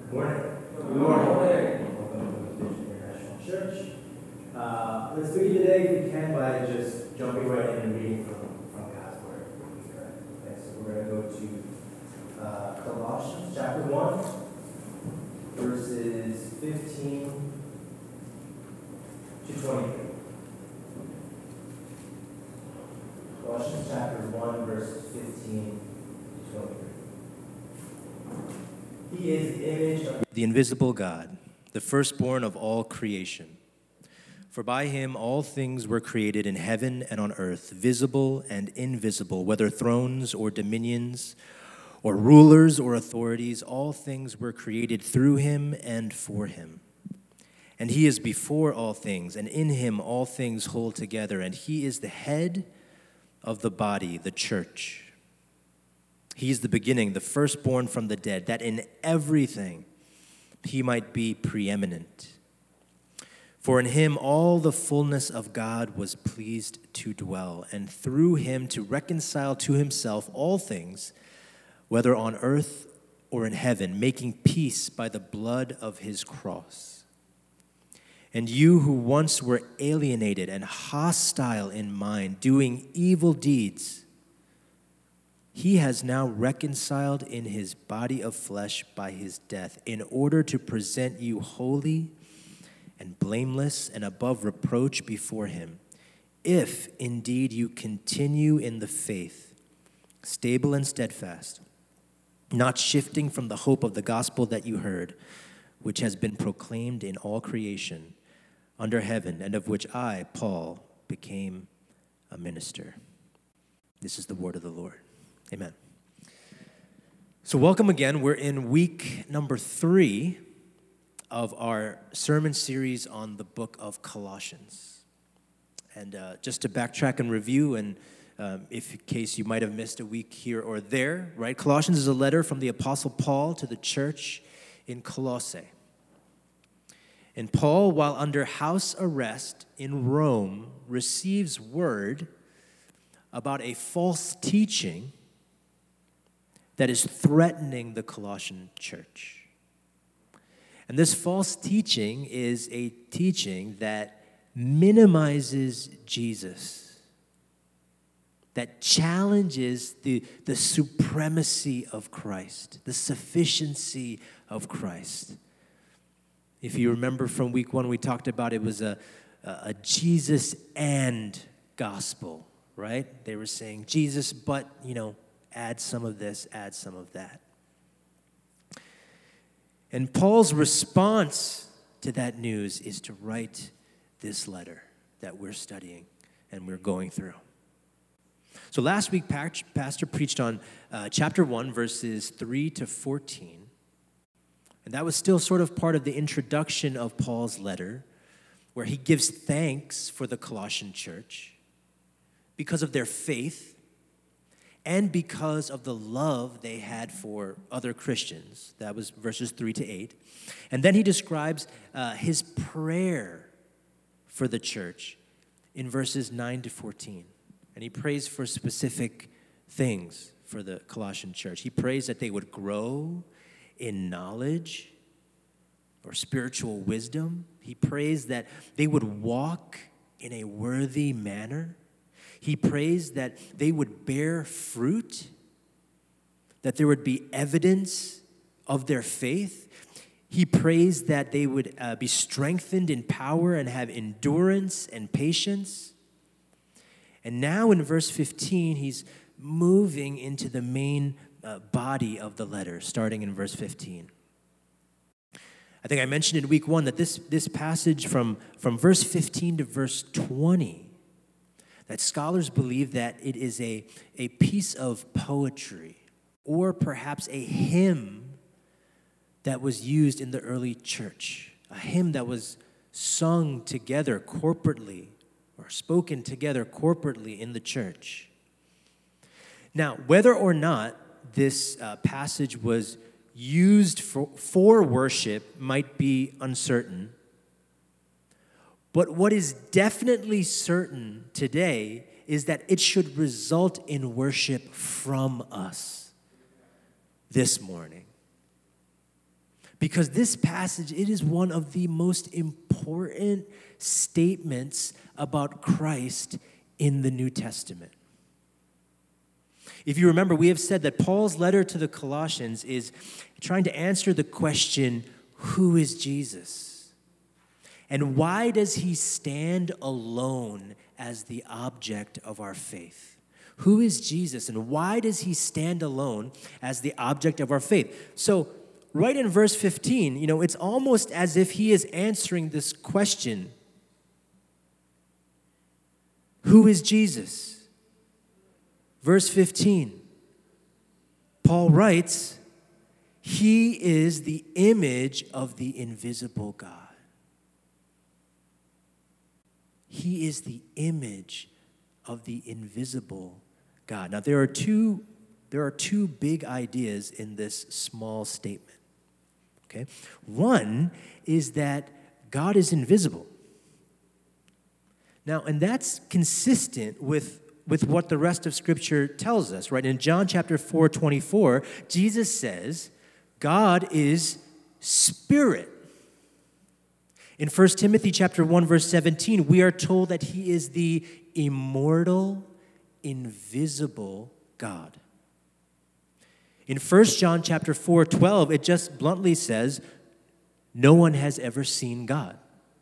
Good morning. Good morning. Welcome to Vision International Church. Let's begin today, if we can, by just jumping right in and reading from God's Word. Okay, so we're going to go to Colossians chapter 1, verses 15 to 23. Colossians chapter 1, verses 15 to 23. He is the image of the invisible God, the firstborn of all creation. For by him all things were created in heaven and on earth, visible and invisible, whether thrones or dominions or rulers or authorities, all things were created through him and for him. And he is before all things, and in him all things hold together, and he is the head of the body, the church. He is the beginning, the firstborn from the dead, that in everything he might be preeminent. For in him all the fullness of God was pleased to dwell, and through him to reconcile to himself all things, whether on earth or in heaven, making peace by the blood of his cross. And you who once were alienated and hostile in mind, doing evil deeds, he has now reconciled in his body of flesh by his death, in order to present you holy and blameless and above reproach before him, if indeed you continue in the faith, stable and steadfast, not shifting from the hope of the gospel that you heard, which has been proclaimed in all creation under heaven, and of which I, Paul, became a minister. This is the word of the Lord. Amen. So welcome again. We're in week number 3 of our sermon series on the book of Colossians. And just to backtrack and review, and in case you might have missed a week here or there, right? Colossians is a letter from the Apostle Paul to the church in Colossae. And Paul, while under house arrest in Rome, receives word about a false teaching that is threatening the Colossian church. And this false teaching is a teaching that minimizes Jesus, that challenges the supremacy of Christ, the sufficiency of Christ. If you remember from week 1, we talked about it was a Jesus and gospel, right? They were saying Jesus, but, add some of this, add some of that. And Paul's response to that news is to write this letter that we're studying and we're going through. So last week, Pastor preached on chapter 1, verses 3 to 14. And that was still sort of part of the introduction of Paul's letter, where he gives thanks for the Colossian church because of their faith and because of the love they had for other Christians. That was verses 3 to 8. And then he describes his prayer for the church in verses 9 to 14. And he prays for specific things for the Colossian church. He prays that they would grow in knowledge or spiritual wisdom. He prays that they would walk in a worthy manner. He prays that they would bear fruit, that there would be evidence of their faith. He prays that they would be strengthened in power and have endurance and patience. And now in verse 15, he's moving into the main body of the letter, starting in verse 15. I think I mentioned in week 1 that this passage from verse 15 to verse 20, that scholars believe that it is a piece of poetry or perhaps a hymn that was used in the early church, a hymn that was sung together corporately or spoken together corporately in the church. Now, whether or not this passage was used for worship might be uncertain. But what is definitely certain today is that it should result in worship from us this morning. Because this passage, it is one of the most important statements about Christ in the New Testament. If you remember, we have said that Paul's letter to the Colossians is trying to answer the question, who is Jesus? And why does he stand alone as the object of our faith? Who is Jesus, and why does he stand alone as the object of our faith? So, right in verse 15, it's almost as if he is answering this question. Who is Jesus? Verse 15, Paul writes, he is the image of the invisible God. He is the image of the invisible God. Now, there are two big ideas in this small statement. Okay? One is that God is invisible. Now, and that's consistent with what the rest of Scripture tells us, right? In John chapter 4:24, Jesus says, God is spirit. In 1 Timothy chapter 1, verse 17, we are told that he is the immortal, invisible God. In 1 John chapter 4:12, it just bluntly says, no one has ever seen God.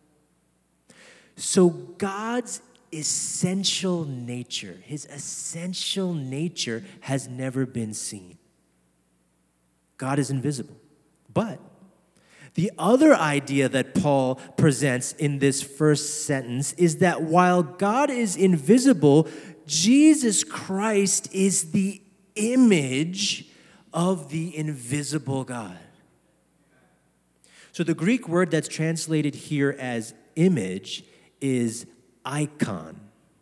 So God's essential nature, his essential nature has never been seen. God is invisible. But the other idea that Paul presents in this first sentence is that while God is invisible, Jesus Christ is the image of the invisible God. So the Greek word that's translated here as image is icon,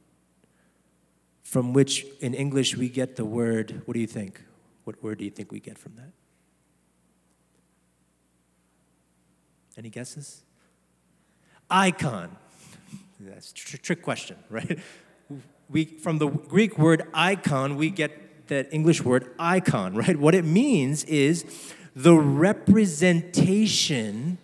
from which in English we get the word, what do you think? What word do you think we get from that? Any guesses? Icon. That's a trick question, right? From the Greek word icon, we get that English word icon, right? What it means is the representation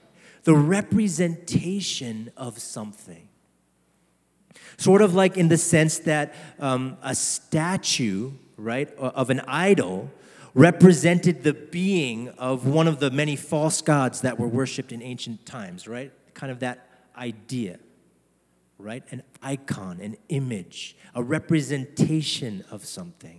of something. Sort of like in the sense that a statue, right, of an idol represented the being of one of the many false gods that were worshipped in ancient times, right? Kind of that idea, right? An icon, an image, a representation of something.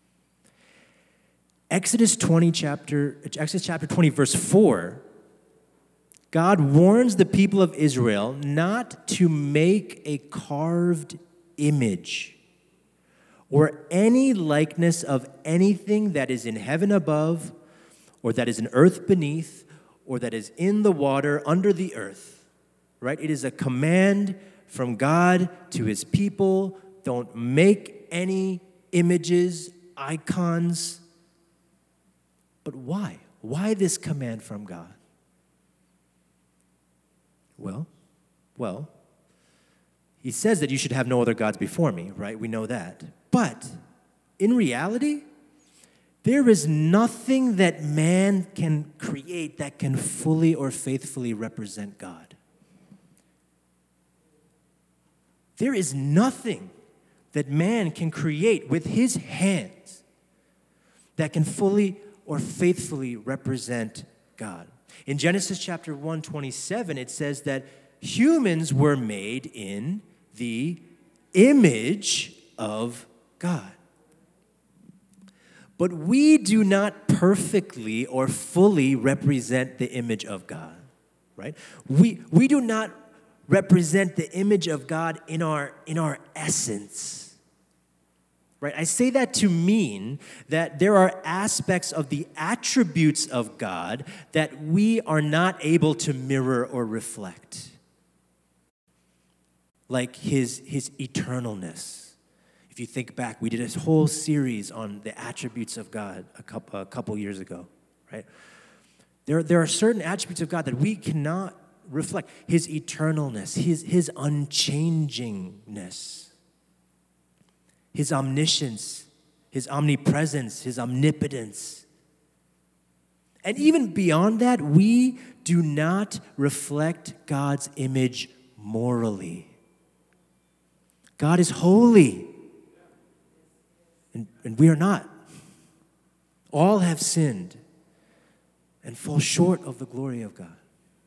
Exodus chapter 20, verse 4, God warns the people of Israel not to make a carved image or any likeness of anything that is in heaven above, or that is in earth beneath, or that is in the water under the earth, right? It is a command from God to his people. Don't make any images, icons. But why? Why this command from God? Well, he says that you should have no other gods before me, right? We know that. But in reality, there is nothing that man can create that can fully or faithfully represent God. There is nothing that man can create with his hands that can fully or faithfully represent God. In Genesis chapter 1:27, it says that humans were made in the image of God. But we do not perfectly or fully represent the image of God, right? We do not represent the image of God in our essence, right? I say that to mean that there are aspects of the attributes of God that we are not able to mirror or reflect, like his eternalness. If you think back, we did a whole series on the attributes of God a couple years ago, right? There are certain attributes of God that we cannot reflect. His eternalness, his unchangingness, his omniscience, his omnipresence, his omnipotence. And even beyond that, we do not reflect God's image morally. God is holy, and we are not. All have sinned and fall short of the glory of God.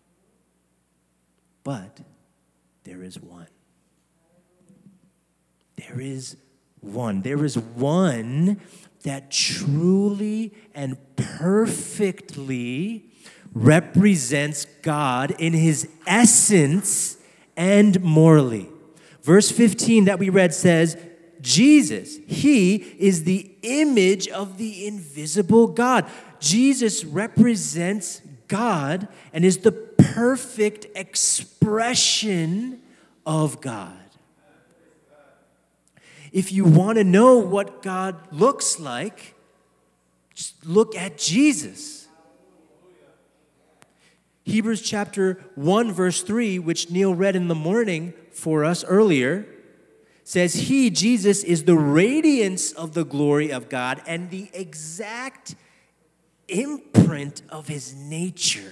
But there is one. There is one. There is one that truly and perfectly represents God in his essence and morally. Verse 15 that we read says, Jesus, he is the image of the invisible God. Jesus represents God and is the perfect expression of God. If you want to know what God looks like, just look at Jesus. Hebrews chapter 1, verse 3, which Neil read in the morning for us earlier, says, he, Jesus, is the radiance of the glory of God and the exact imprint of his nature.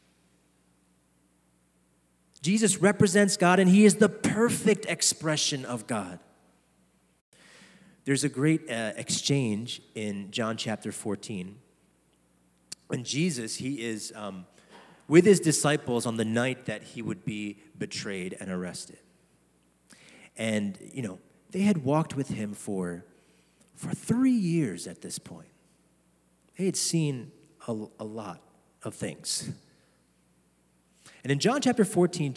Jesus represents God, and he is the perfect expression of God. There's a great exchange in John chapter 14. When Jesus, he is with his disciples on the night that he would be betrayed and arrested. And, they had walked with him for 3 years at this point. They had seen a lot of things. And in John chapter 14,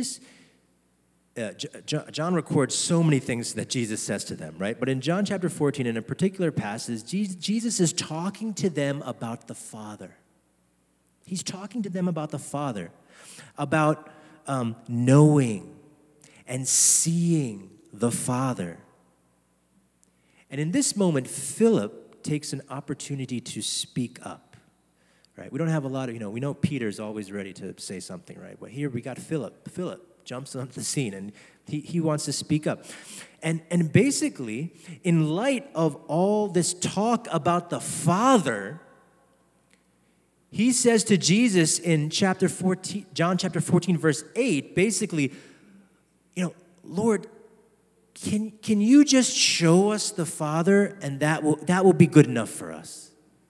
John records so many things that Jesus says to them, right? But in John chapter 14, in a particular passage, Jesus is talking to them about the Father. He's talking to them about the Father, about knowing and seeing the Father. And in this moment, Philip takes an opportunity to speak up, right? We don't have a lot of, we know Peter's always ready to say something, right? But here we got Philip. Philip jumps onto the scene, and he wants to speak up. And basically, in light of all this talk about the Father, he says to Jesus in chapter 14, John chapter 14, verse 8, basically, Lord, can you just show us the Father, and that will be good enough for us?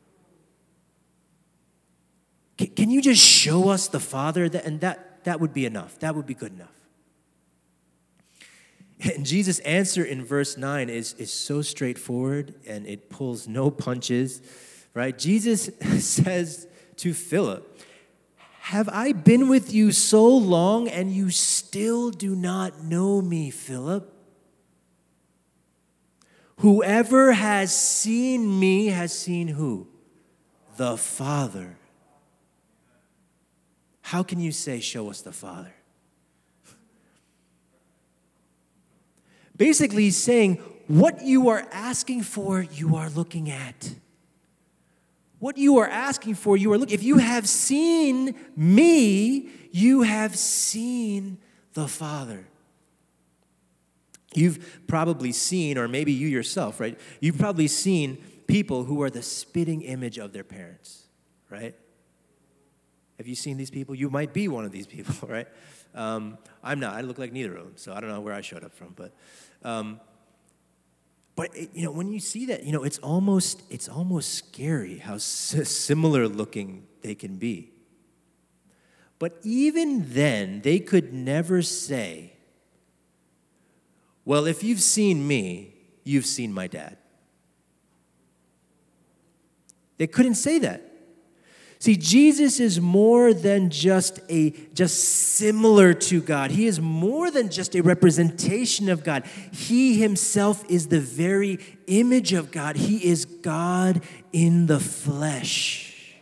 Can you just show us the Father, and that would be enough. That would be good enough. And Jesus' answer in verse 9 is so straightforward, and it pulls no punches, right? Jesus says to Philip, have I been with you so long, and you still do not know me, Philip? Whoever has seen me has seen who? The Father. How can you say, show us the Father? Basically, he's saying, what you are asking for, you are looking at. What you are asking for, you are looking. If you have seen me, you have seen the Father. You've probably seen, or maybe you yourself, right? You've probably seen people who are the spitting image of their parents, right? Have you seen these people? You might be one of these people, right? I'm not. I look like neither of them, so I don't know where I showed up from. But when you see that, it's almost scary how similar looking they can be. But even then, they could never say, well, if you've seen me, you've seen my dad. They couldn't say that. See, Jesus is more than just similar to God. He is more than just a representation of God. He himself is the very image of God. He is God in the flesh.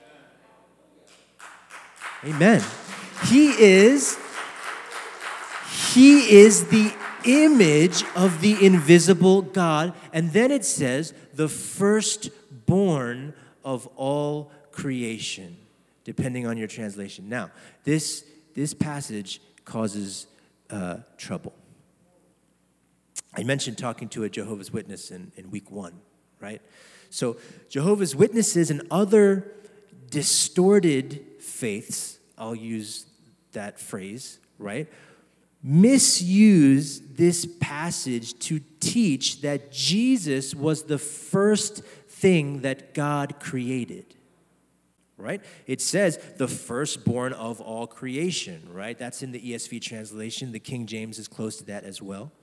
Amen. He is the image of the invisible God. And then it says, the firstborn of all creation, depending on your translation. Now, this passage causes trouble. I mentioned talking to a Jehovah's Witness in week 1, right? So Jehovah's Witnesses and other distorted faiths, I'll use that phrase, right, misuse this passage to teach that Jesus was the first thing that God created. Right? It says the firstborn of all creation, right? That's in the ESV translation. The King James is close to that as well.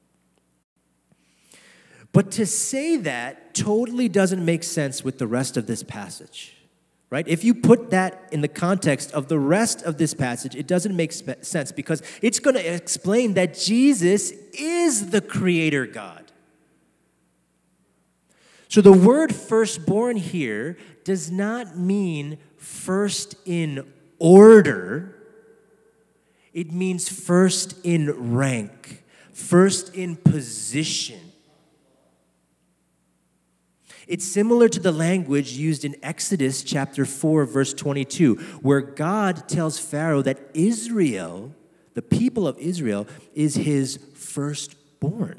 But to say that totally doesn't make sense with the rest of this passage, right? If you put that in the context of the rest of this passage, it doesn't make sense because it's going to explain that Jesus is the creator God. So the word firstborn here does not mean first in order. It means first in rank, first in position. It's similar to the language used in Exodus chapter 4, verse 22, where God tells Pharaoh that Israel, the people of Israel, is his firstborn.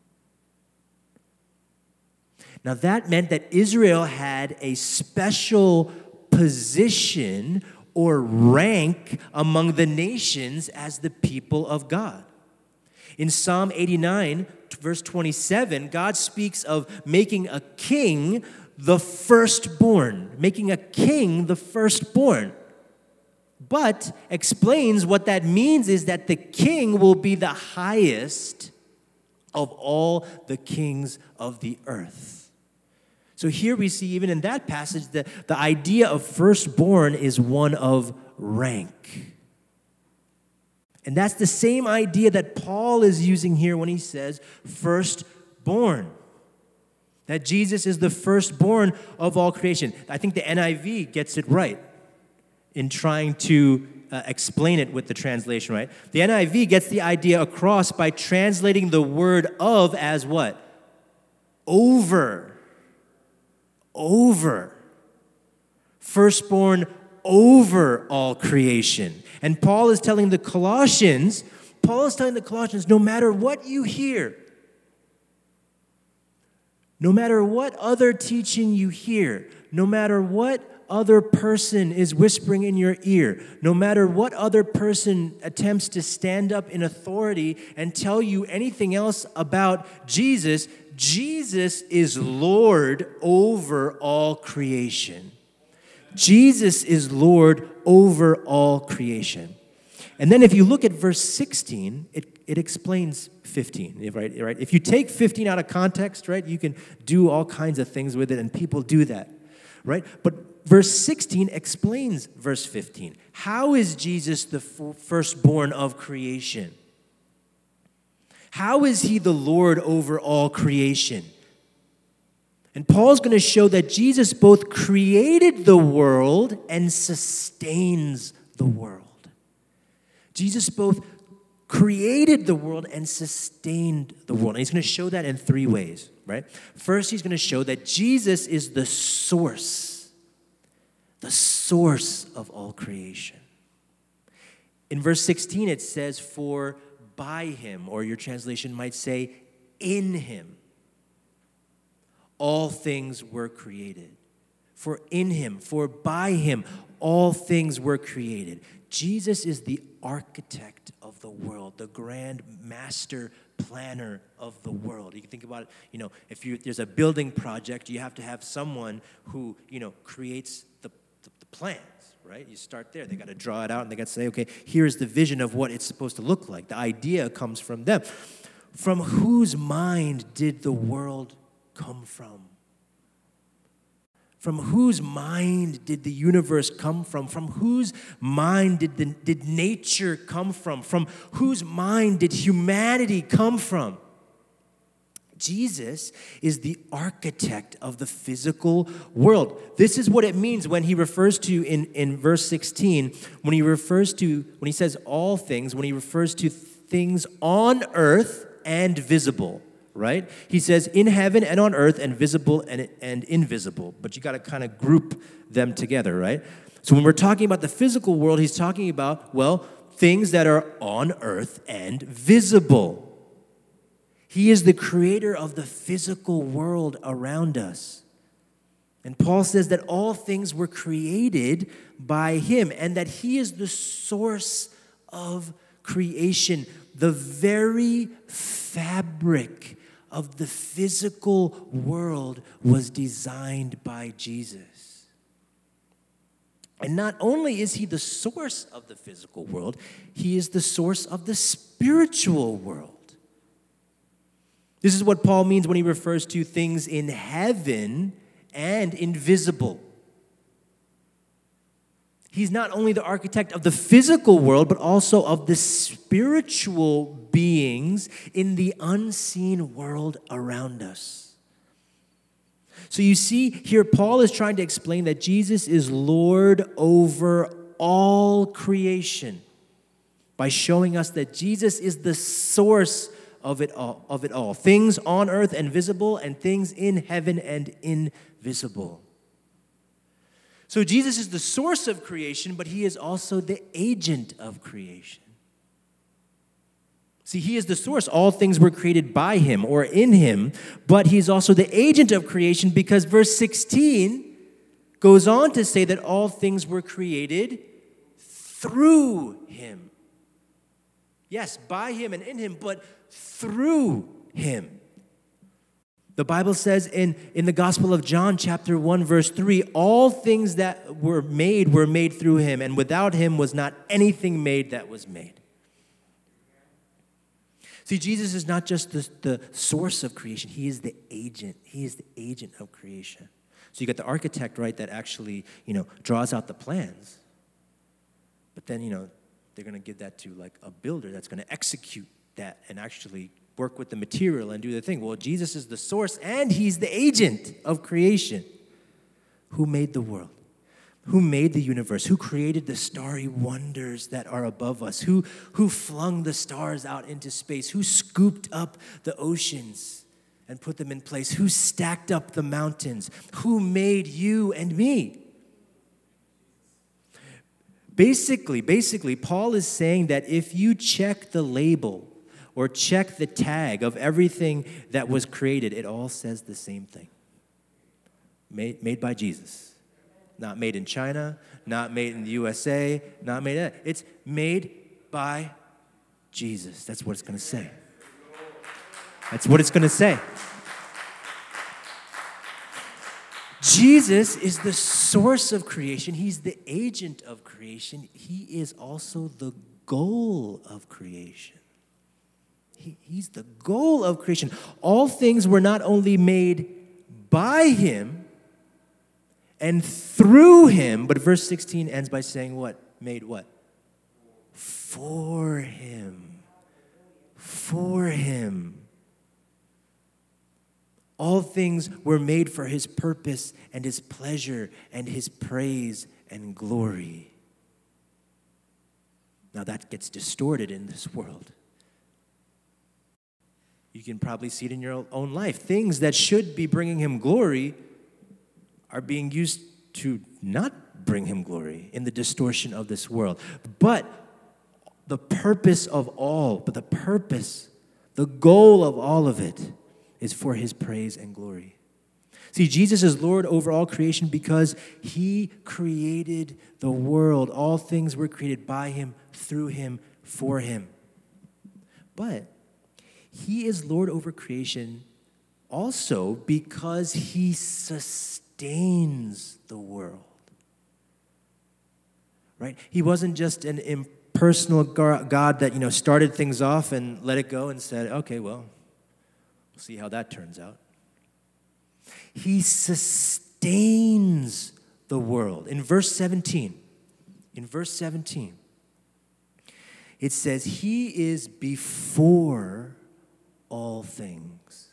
Now, that meant that Israel had a special position or rank among the nations as the people of God. In Psalm 89, verse 27, God speaks of making a king the firstborn, making a king the firstborn. But explains what that means is that the king will be the highest of all the kings of the earth. So here we see, even in that passage, that the idea of firstborn is one of rank. And that's the same idea that Paul is using here when he says firstborn. That Jesus is the firstborn of all creation. I think the NIV gets it right in trying to explain it with the translation, right? The NIV gets the idea across by translating the word of as what? Over. Firstborn over all creation. And Paul is telling the Colossians, no matter what you hear, no matter what other teaching you hear, no matter what other person is whispering in your ear, no matter what other person attempts to stand up in authority and tell you anything else about Jesus, Jesus is Lord over all creation. Jesus is Lord over all creation. And then if you look at verse 16, it explains 15, right? If you take 15 out of context, right, you can do all kinds of things with it, and people do that, right? But verse 16 explains verse 15. How is Jesus the firstborn of creation? How is he the Lord over all creation? And Paul's going to show that Jesus both created the world and sustains the world. Jesus both created the world and sustained the world. And he's going to show that in three ways, right? First, he's going to show that Jesus is the source of all creation. In verse 16, it says, for by him, or your translation might say, in him, all things were created. For in him, for by him, all things were created. Jesus is the architect of the world, the grand master planner of the world. You can think about it, if there's a building project, you have to have someone who, creates the plans, right? You start there. They got to draw it out, and they got to say, okay, here's the vision of what it's supposed to look like. The idea comes from them. From whose mind did the world come from? From whose mind did the universe come from? From whose mind did nature come from? From whose mind did humanity come from? Jesus is the architect of the physical world. This is what it means when he refers to in verse 16, when he says all things, when he refers to things on earth and visible. Right? He says in heaven and on earth and visible and invisible. But you got to kind of group them together, right? So when we're talking about the physical world, he's talking about, things that are on earth and visible. He is the creator of the physical world around us. And Paul says that all things were created by him and that he is the source of creation. The very fabric of the physical world was designed by Jesus. And not only is he the source of the physical world, he is the source of the spiritual world. This is what Paul means when he refers to things in heaven and invisible. He's not only the architect of the physical world, but also of the spiritual beings in the unseen world around us. So you see here, Paul is trying to explain that Jesus is Lord over all creation by showing us that Jesus is the source of it all. Things on earth and visible, and things in heaven and invisible. So Jesus is the source of creation, but he is also the agent of creation. See, he is the source. All things were created by him or in him, but he's also the agent of creation because verse 16 goes on to say that all things were created through him. Yes, by him and in him, but through him. The Bible says in the Gospel of John, chapter 1, verse 3, all things that were made through him, and without him was not anything made that was made. See, Jesus is not just the source of creation, he is the agent. He is the agent of creation. So you got the architect, right, that actually, draws out the plans. But then, they're going to give that to like a builder that's going to execute that and actually work with the material and do the thing. Well, Jesus is the source and he's the agent of creation. Who made the world? Who made the universe? Who created the starry wonders that are above us? Who flung the stars out into space? Who scooped up the oceans and put them in place? Who stacked up the mountains? Who made you and me? Basically, Paul is saying that if you check the label or check the tag of everything that was created, it all says the same thing. Made by Jesus. Not made in China, not made in the USA, not made, it's made by Jesus. That's what it's going to say. That's what it's going to say. Jesus is the source of creation. He's the agent of creation. He is also the goal of creation. He's the goal of creation. All things were not only made by him and through him, but verse 16 ends by saying what? Made what? For him. For him. All things were made for his purpose and his pleasure and his praise and glory. Now that gets distorted in this world. You can probably see it in your own life. Things that should be bringing him glory are being used to not bring him glory in the distortion of this world. But the goal of all of it is for his praise and glory. See, Jesus is Lord over all creation because he created the world. All things were created by him, through him, for him. But he is Lord over creation also because he sustains the world. Right? He wasn't just an impersonal God that, started things off and let it go and said, okay, well, we'll see how that turns out. He sustains the world. In verse 17, it says, he is before all things.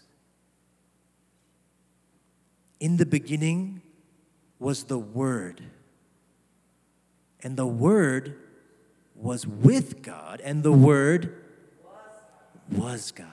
In the beginning was the Word, and the Word was with God, and the Word was God.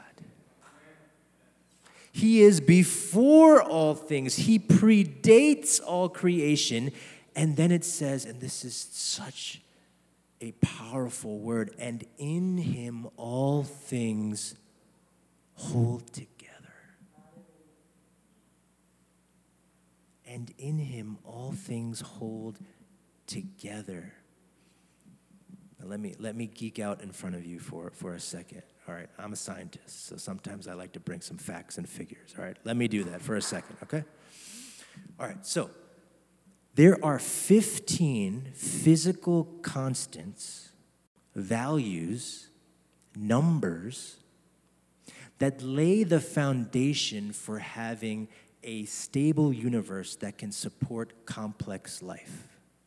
He is before all things. He predates all creation. And then it says, and this is such a powerful word, and in him all things hold together. and in him all things hold together. Now let me geek out in front of you for a second. All right, I'm a scientist, so sometimes I like to bring some facts and figures. All right, let me do that for a second, okay? All right, so there are 15 physical constants, values, numbers that lay the foundation for having a stable universe that can support complex life.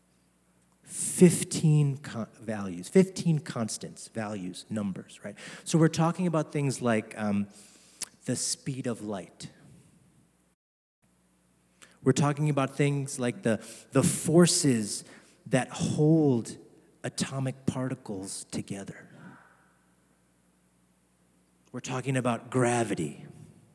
15 values, 15 constants, values, numbers, right? So we're talking about things like the speed of light. We're talking about things like the forces that hold atomic particles together. We're talking about gravity.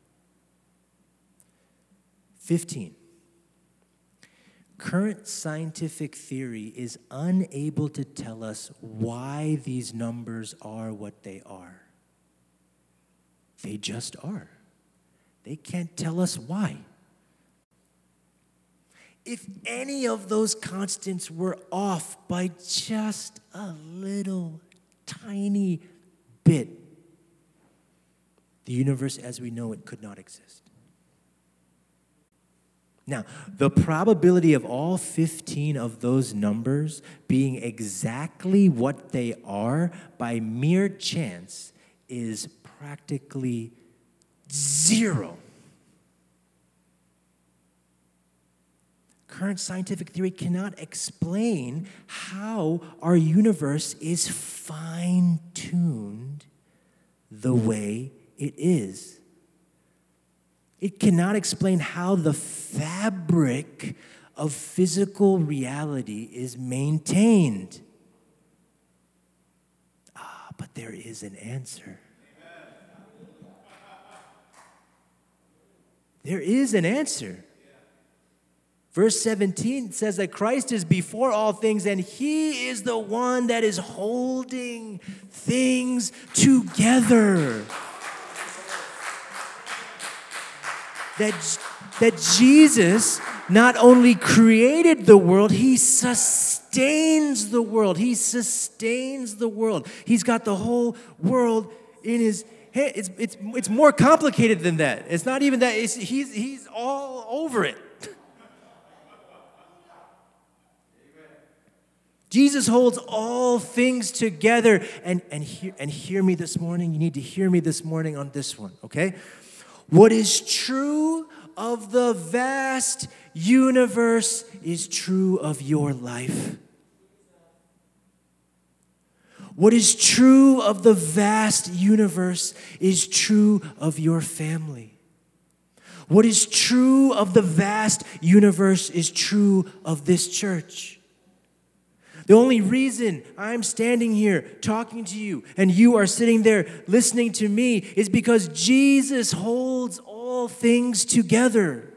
15. Current scientific theory is unable to tell us why these numbers are what they are. They just are. They can't tell us why. If any of those constants were off by just a little tiny bit, the universe as we know it could not exist. Now, the probability of all 15 of those numbers being exactly what they are by mere chance is practically zero. Current scientific theory cannot explain how our universe is fine-tuned the way it is. It cannot explain how the fabric of physical reality is maintained. But there is an answer. There is an answer. Verse 17 says that Christ is before all things, and he is the one that is holding things together. That Jesus not only created the world, he sustains the world. He sustains the world. He's got the whole world in his hand. It's more complicated than that. It's not even that. He's all over it. Jesus holds all things together. And hear me this morning. You need to hear me this morning on this one, okay? What is true of the vast universe is true of your life. What is true of the vast universe is true of your family. What is true of the vast universe is true of this church. The only reason I'm standing here talking to you and you are sitting there listening to me is because Jesus holds all things together.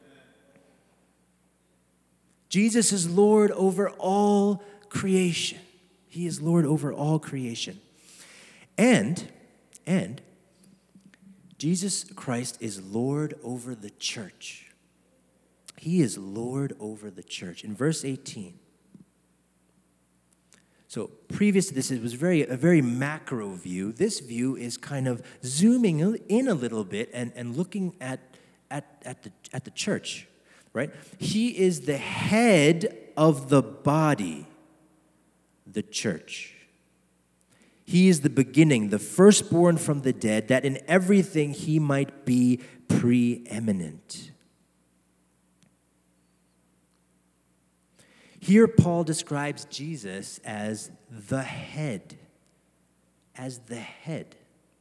Jesus is Lord over all creation. He is Lord over all creation. And Jesus Christ is Lord over the church. He is Lord over the church. In verse 18, so previous to this, it was a very macro view. This view is kind of zooming in a little bit and looking at the church, right? He is the head of the body, the church. He is the beginning, the firstborn from the dead, that in everything he might be preeminent. Here, Paul describes Jesus as the head. As the head.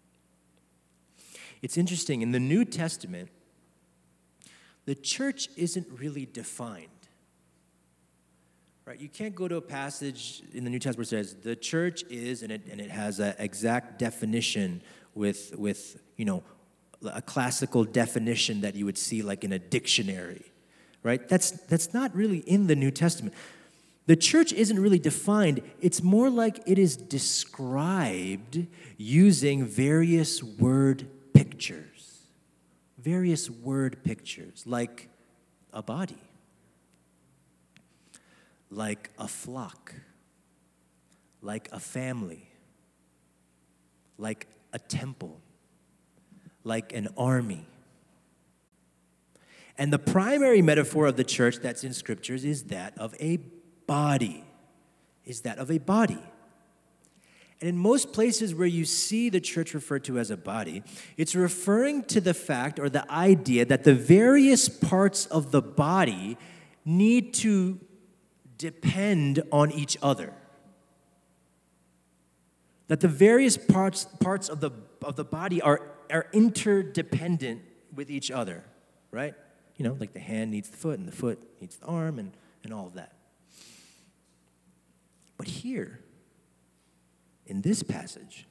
It's interesting, in the New Testament, the church isn't really defined. Right? You can't go to a passage in the New Testament where it says, the church is, and it has an exact definition with a classical definition that you would see like in a dictionary. Right? That's not really in the New Testament. The church isn't really defined. It's more like it is described using various word pictures. Various word pictures, like a body. like a flock, like a family, like a temple, like an army. And the primary metaphor of the church that's in scriptures is that of a body. And in most places where you see the church referred to as a body, it's referring to the fact or the idea that the various parts of the body need to depend on each other. That the various parts of the body are interdependent with each other, right? You know, like the hand needs the foot, and the foot needs the arm, and all of that. But here, in this passage,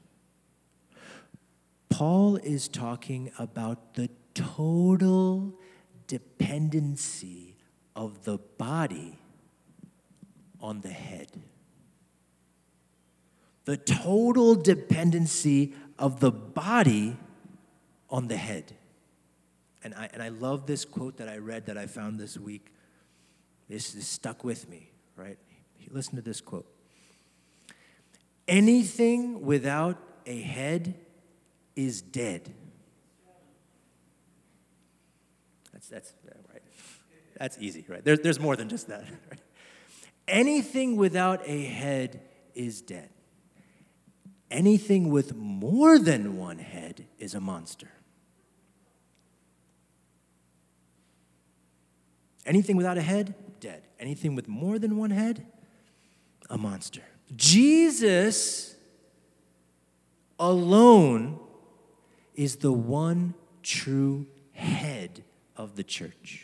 Paul is talking about the total dependency of the body on the head. The total dependency of the body on the head. And I love this quote that I read that I found this week. This is stuck with me, right? Listen to this quote. Anything without a head is dead. That's right. That's easy, right? There's more than just that. Right? Anything without a head is dead. Anything with more than one head is a monster. Anything without a head, dead. Anything with more than one head, a monster. Jesus alone is the one true head of the church.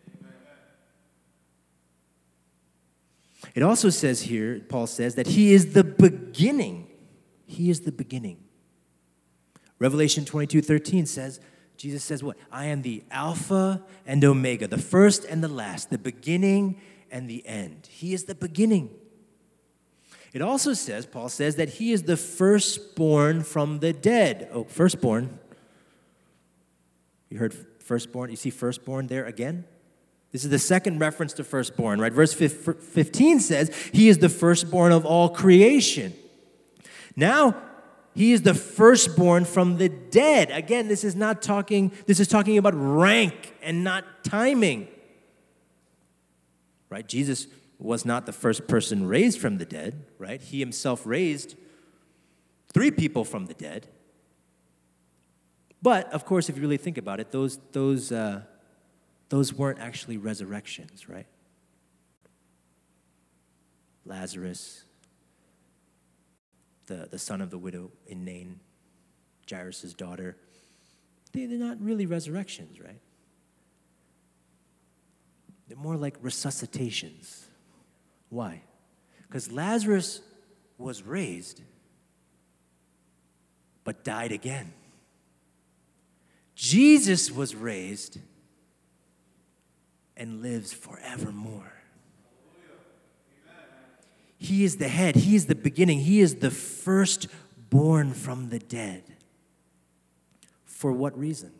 It also says here, Paul says, that he is the beginning. He is the beginning. Revelation 22:13 says, Jesus says what? I am the Alpha and Omega, the first and the last, the beginning and the end. He is the beginning. It also says, Paul says, that he is the firstborn from the dead. Oh, firstborn. You heard firstborn? You see firstborn there again? This is the second reference to firstborn, right? Verse 15 says, he is the firstborn of all creation. Now, he is the firstborn from the dead. Again, this is talking about rank and not timing. Right? Jesus was not the first person raised from the dead, right? He himself raised 3 people from the dead. But, of course, if you really think about it, those weren't actually resurrections, right? Lazarus, the son of the widow in Nain, Jairus' daughter, they're not really resurrections, right? They're more like resuscitations. Why? Because Lazarus was raised, but died again. Jesus was raised and lives forevermore. He is the head. He is the beginning. He is the firstborn from the dead. For what reason?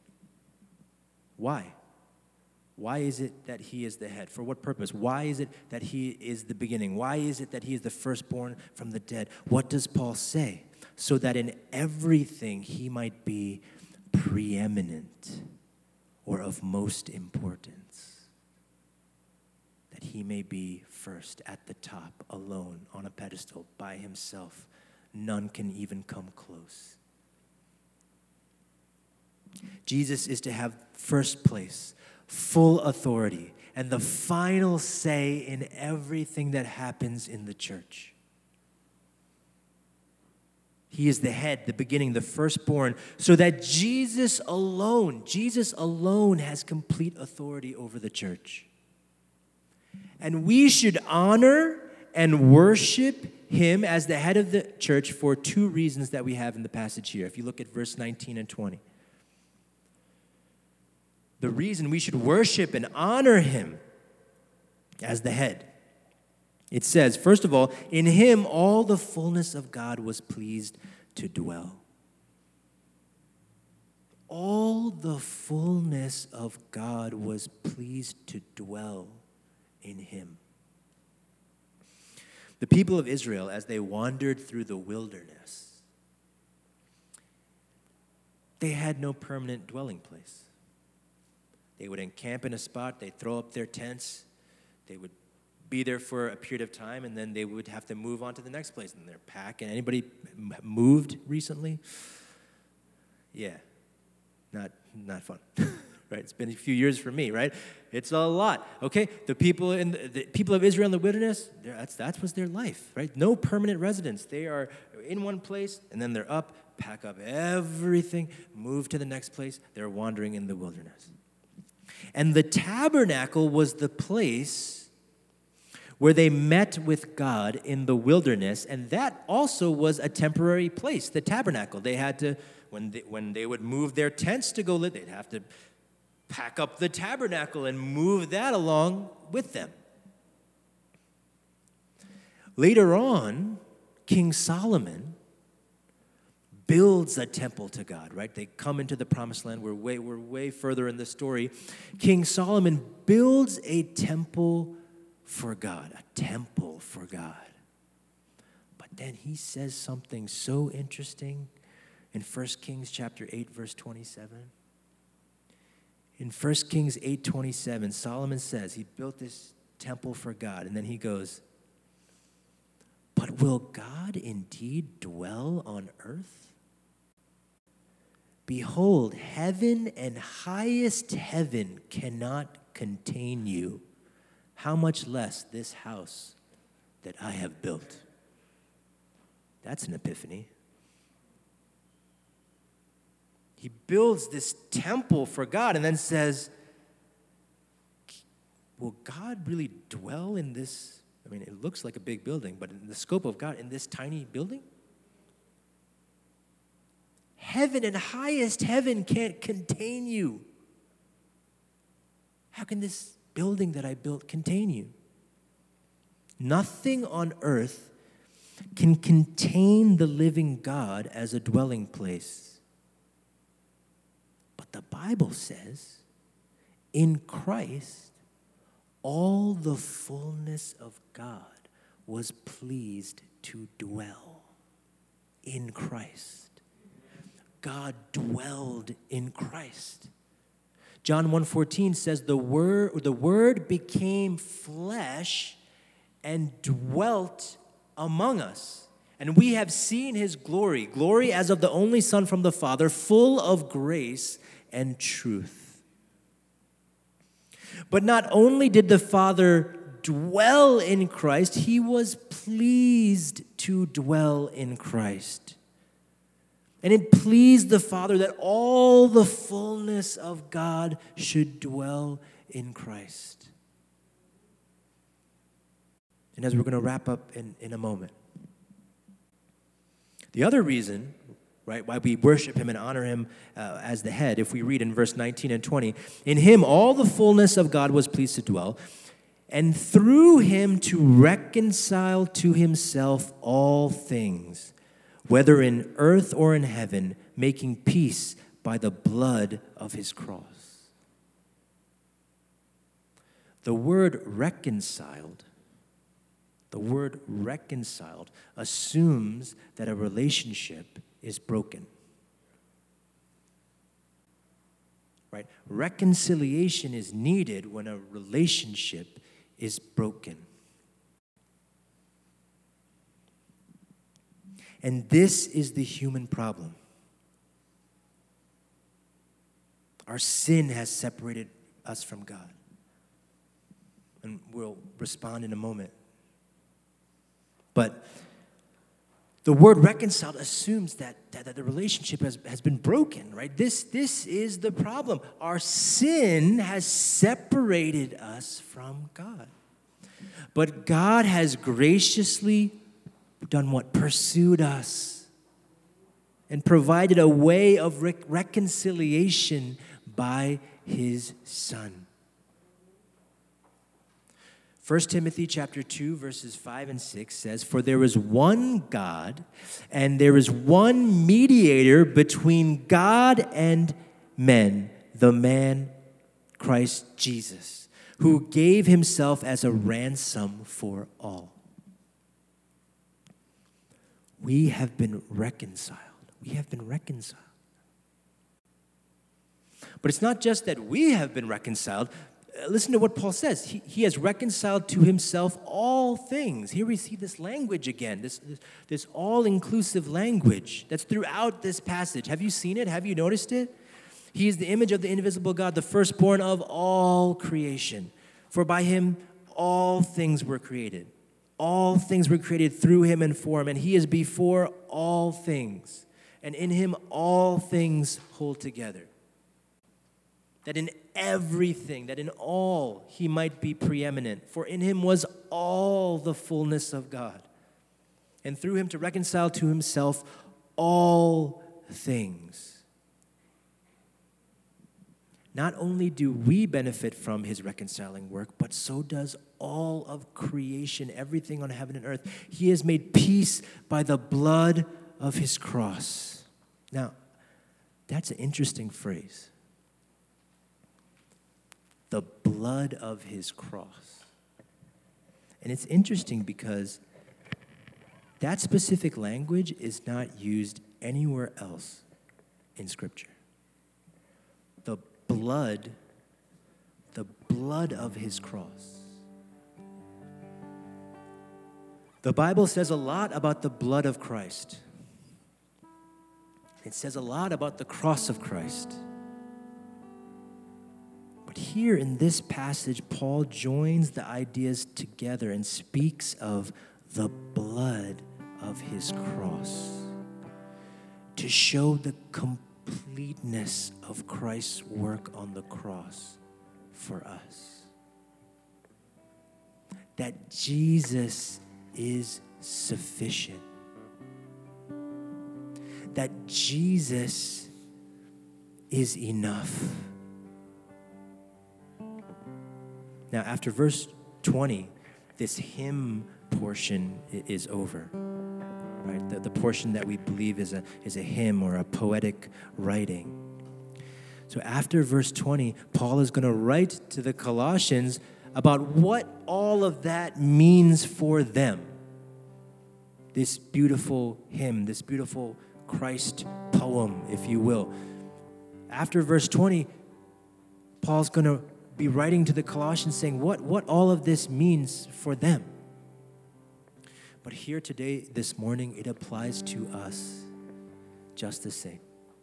Why? Why is it that he is the head? For what purpose? Why is it that he is the beginning? Why is it that he is the firstborn from the dead? What does Paul say? So that in everything he might be preeminent or of most importance. That he may be first at the top, alone, on a pedestal, by himself. None can even come close. Jesus is to have first place, full authority, and the final say in everything that happens in the church. He is the head, the beginning, the firstborn, so that Jesus alone has complete authority over the church. And we should honor and worship him as the head of the church for 2 reasons that we have in the passage here. If you look at verse 19 and 20. The reason we should worship and honor him as the head. It says, first of all, in him all the fullness of God was pleased to dwell. All the fullness of God was pleased to dwell in him. The people of Israel, as they wandered through the wilderness, they had no permanent dwelling place. They would encamp in a spot, they'd throw up their tents, they would be there for a period of time, and then they would have to move on to the next place in their pack. And anybody moved recently? Yeah, not fun. Right? It's been a few years for me, right? It's a lot. Okay? The people of Israel in the wilderness, that was their life, right? No permanent residence. They are in one place, and then they're up, pack up everything, move to the next place. They're wandering in the wilderness. And the tabernacle was the place where they met with God in the wilderness, and that also was a temporary place, the tabernacle. They had to, when they would move their tents to go live, they'd have to pack up the tabernacle and move that along with them. Later on, King Solomon builds a temple to God, right? They come into the promised land. We're way further in the story. King Solomon builds a temple for God, But then he says something so interesting in 1 Kings chapter 8, verse 27. In 1 Kings 8:27, Solomon says he built this temple for God, and then he goes, "But will God indeed dwell on earth? Behold, heaven and highest heaven cannot contain you. How much less this house that I have built?" That's an epiphany. He builds this temple for God and then says, will God really dwell in this? I mean, it looks like a big building, but in the scope of God, in this tiny building? Heaven and highest heaven can't contain you. How can this building that I built contain you? Nothing on earth can contain the living God as a dwelling place. But the Bible says, in Christ, all the fullness of God was pleased to dwell in Christ. God dwelled in Christ. John 1:14 says, the word became flesh and dwelt among us. And we have seen his glory as of the only Son from the Father, full of grace and truth. But not only did the Father dwell in Christ, he was pleased to dwell in Christ. And it pleased the Father that all the fullness of God should dwell in Christ. And as we're going to wrap up in a moment, the other reason, right, why we worship him and honor him as the head, if we read in verse 19 and 20, in him all the fullness of God was pleased to dwell, and through him to reconcile to himself all things, whether in earth or in heaven, making peace by the blood of his cross. The word reconciled assumes that a relationship is broken. Right? Reconciliation is needed when a relationship is broken. And this is the human problem. Our sin has separated us from God. And we'll respond in a moment. But the word reconciled assumes that the relationship has been broken, right? This is the problem. Our sin has separated us from God. But God has graciously done what? Pursued us and provided a way of reconciliation by his Son. 1 Timothy chapter 2, verses 5 and 6 says, "For there is one God, and there is one mediator between God and men, the man Christ Jesus, who gave himself as a ransom for all." We have been reconciled. We have been reconciled. But it's not just that we have been reconciled. Listen to what Paul says. He has reconciled to himself all things. Here we see this language again, this all-inclusive language that's throughout this passage. Have you seen it? Have you noticed it? He is the image of the invisible God, the firstborn of all creation. For by him all things were created. All things were created through him and for him, and he is before all things. And in him all things hold together. That in everything, that in all he might be preeminent. For in him was all the fullness of God. And through him to reconcile to himself all things. Not only do we benefit from his reconciling work, but so does all of creation, everything on heaven and earth. He has made peace by the blood of his cross. Now, that's an interesting phrase. The blood of his cross. And it's interesting because that specific language is not used anywhere else in Scripture. The blood of his cross. The Bible says a lot about the blood of Christ. It says a lot about the cross of Christ. But here in this passage, Paul joins the ideas together and speaks of the blood of his cross to show the completeness of Christ's work on the cross for us. That Jesus is sufficient. That Jesus is enough. Now, after verse 20, this hymn portion is over, right? The portion that we believe is a hymn or a poetic writing. So after verse 20, Paul is going to write to the Colossians about what all of that means for them. This beautiful hymn, this beautiful Christ poem, if you will. After verse 20, Paul's going to be writing to the Colossians saying what all of this means for them. But here today, this morning, it applies to us just the same.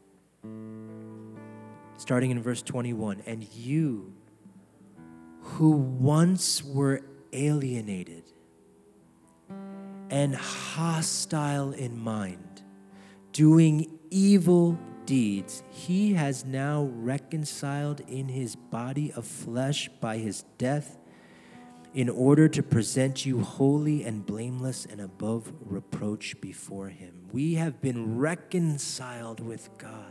Starting in verse 21, and you who once were alienated and hostile in mind, doing evil deeds, he has now reconciled in his body of flesh by his death in order to present you holy and blameless and above reproach before him. We have been reconciled with God.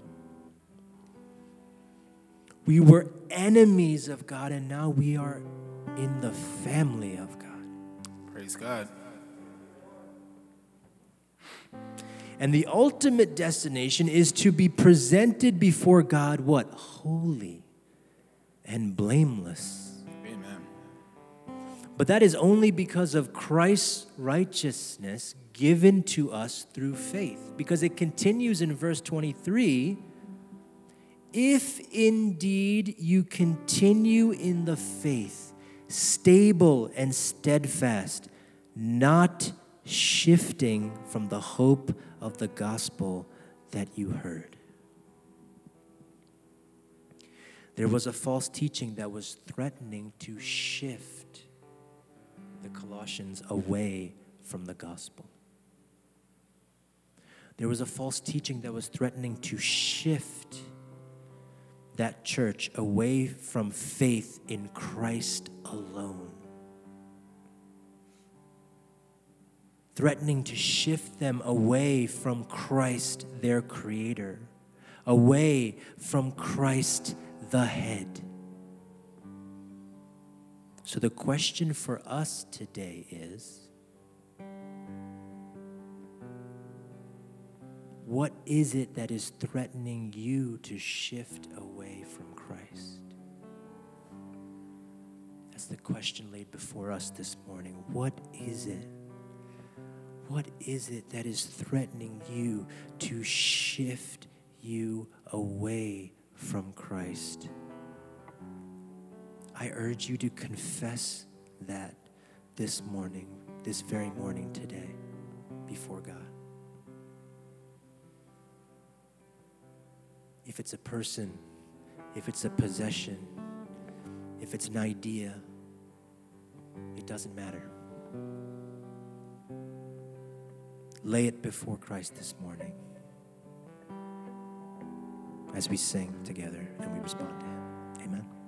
We were enemies of God, and now we are in the family of God. Praise God. And the ultimate destination is to be presented before God, what? Holy and blameless. Amen. But that is only because of Christ's righteousness given to us through faith. Because it continues in verse 23, if indeed you continue in the faith, stable and steadfast, not shifting from the hope of the gospel that you heard. There was a false teaching that was threatening to shift the Colossians away from the gospel. There was a false teaching that was threatening to shift that church away from faith in Christ alone. Threatening to shift them away from Christ, their Creator, away from Christ, the head. So the question for us today is, what is it that is threatening you to shift away from Christ? That's the question laid before us this morning. What is it? What is it that is threatening you to shift you away from Christ? I urge you to confess that this morning, this very morning today, before God. If it's a person, if it's a possession, if it's an idea, it doesn't matter. Lay it before Christ this morning as we sing together and we respond to Him. Amen.